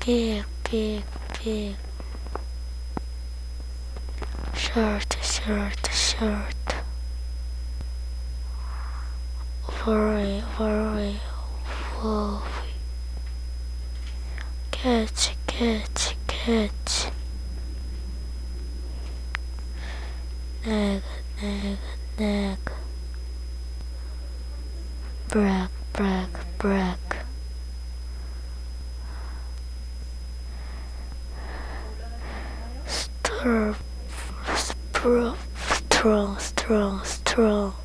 big, big, big. Short, short, short. Worry, worry, worry. Catch, catch, catch. Nag, nag, nag. Brag, brag, brag. Stir, strong, strong, strong.